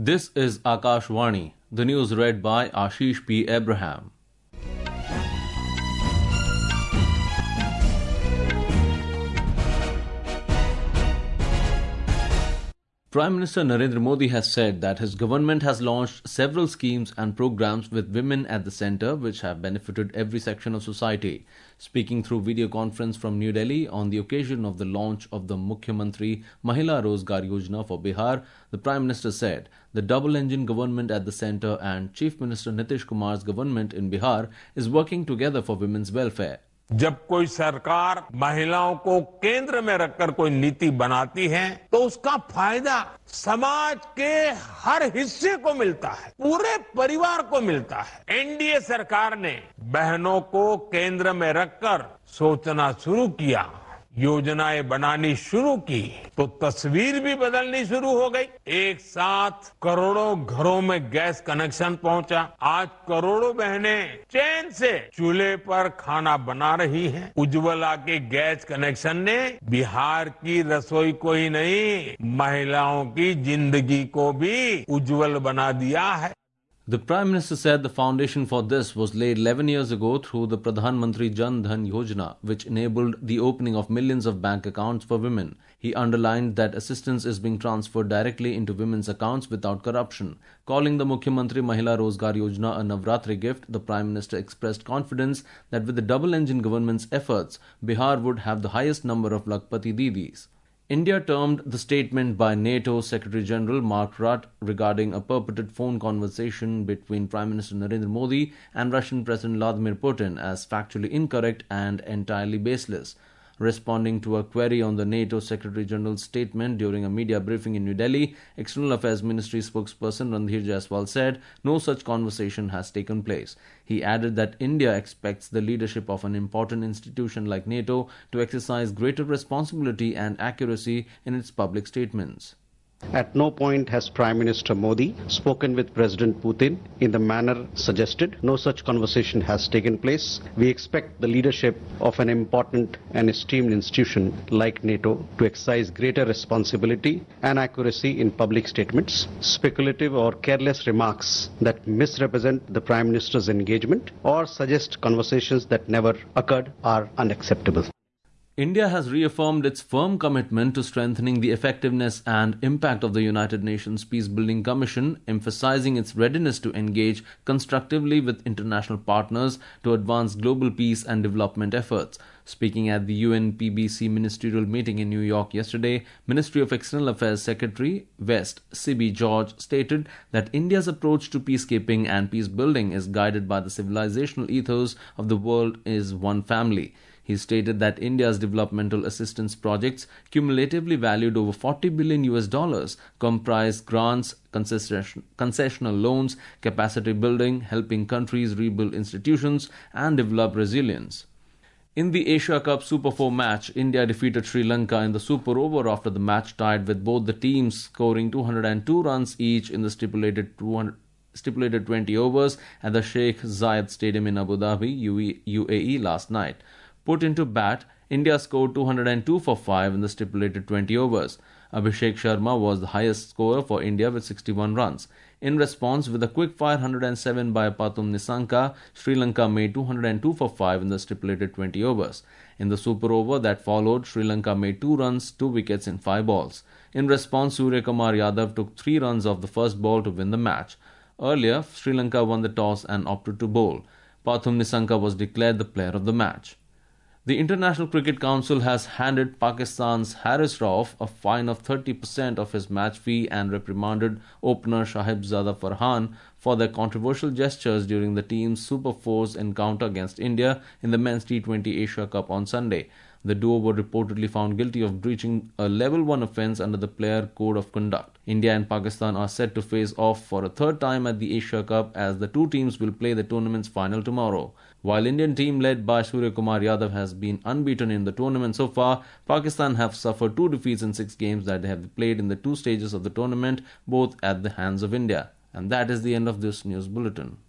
This is Akashvani. The news read by Ashish P. Abraham. Prime Minister Narendra Modi has said that his government has launched several schemes and programs with women at the centre which have benefited every section of society. Speaking through video conference from New Delhi on the occasion of the launch of the Mukhyamantri Mahila Rozgar Yojana for Bihar, the Prime Minister said the double-engine government at the centre and Chief Minister Nitish Kumar's government in Bihar is working together for women's welfare. जब कोई सरकार महिलाओं को केंद्र में रखकर कोई नीति बनाती है तो उसका फायदा समाज के हर हिस्से को मिलता है, पूरे परिवार को मिलता है। एनडीए सरकार ने बहनों को केंद्र में रखकर सोचना शुरू किया, योजनाएं बनानी शुरू की तो तस्वीर भी बदलनी शुरू हो गई। एक साथ करोड़ों घरों में गैस कनेक्शन पहुंचा। आज करोड़ों बहनें चैन से चूल्हे पर खाना बना रही हैं। उज्ज्वला के गैस कनेक्शन ने बिहार की रसोई को ही नहीं, महिलाओं की जिंदगी को भी उज्जवल बना दिया है। The Prime Minister said the foundation for this was laid 11 years ago through the Pradhan Mantri Jan Dhan Yojana, which enabled the opening of millions of bank accounts for women. He underlined that assistance is being transferred directly into women's accounts without corruption. Calling the Mukhyamantri Mahila Rozgar Yojana a Navratri gift, the Prime Minister expressed confidence that with the double-engine government's efforts, Bihar would have the highest number of Lakpati Didis. India termed the statement by NATO Secretary General Mark Rutte regarding a purported phone conversation between Prime Minister Narendra Modi and Russian President Vladimir Putin as factually incorrect and entirely baseless. Responding to a query on the NATO Secretary General's statement during a media briefing in New Delhi, External Affairs Ministry spokesperson Randhir Jaiswal said no such conversation has taken place. He added that India expects the leadership of an important institution like NATO to exercise greater responsibility and accuracy in its public statements. At no point has Prime Minister Modi spoken with President Putin in the manner suggested. No such conversation has taken place. We expect the leadership of an important and esteemed institution like NATO to exercise greater responsibility and accuracy in public statements. Speculative or careless remarks that misrepresent the Prime Minister's engagement or suggest conversations that never occurred are unacceptable. India has reaffirmed its firm commitment to strengthening the effectiveness and impact of the United Nations Peacebuilding Commission, emphasizing its readiness to engage constructively with international partners to advance global peace and development efforts. Speaking at the UNPBC ministerial meeting in New York yesterday, Ministry of External Affairs Secretary West C.B. George stated that India's approach to peacekeeping and peacebuilding is guided by the civilizational ethos of the world is one family. He stated that India's developmental assistance projects, cumulatively valued over $40 billion, comprise grants, concessional loans, capacity building, helping countries rebuild institutions, and develop resilience. In the Asia Cup Super 4 match, India defeated Sri Lanka in the Super Over after the match tied with both the teams scoring 202 runs each in the stipulated 20 overs at the Sheikh Zayed Stadium in Abu Dhabi, UAE last night. Put into bat, India scored 202 for 5 in the stipulated 20 overs. Abhishek Sharma was the highest scorer for India with 61 runs. In response, with a quick-fire 107 by Pathum Nissanka, Sri Lanka made 202 for 5 in the stipulated 20 overs. In the super over that followed, Sri Lanka made 2 runs, 2 wickets in 5 balls. In response, Surya Kumar Yadav took 3 runs off the first ball to win the match. Earlier, Sri Lanka won the toss and opted to bowl. Pathum Nissanka was declared the player of the match. The International Cricket Council has handed Pakistan's Haris Rauf a fine of 30% of his match fee and reprimanded opener Shahibzada Farhan for their controversial gestures during the team's Super 4's encounter against India in the Men's T20 Asia Cup on Sunday. The duo were reportedly found guilty of breaching a Level 1 offence under the Player Code of Conduct. India and Pakistan are set to face off for a third time at the Asia Cup as the two teams will play the tournament's final tomorrow. While Indian team led by Surya Kumar Yadav has been unbeaten in the tournament so far, Pakistan have suffered 2 defeats in 6 games that they have played in the 2 stages of the tournament, both at the hands of India. And that is the end of this news bulletin.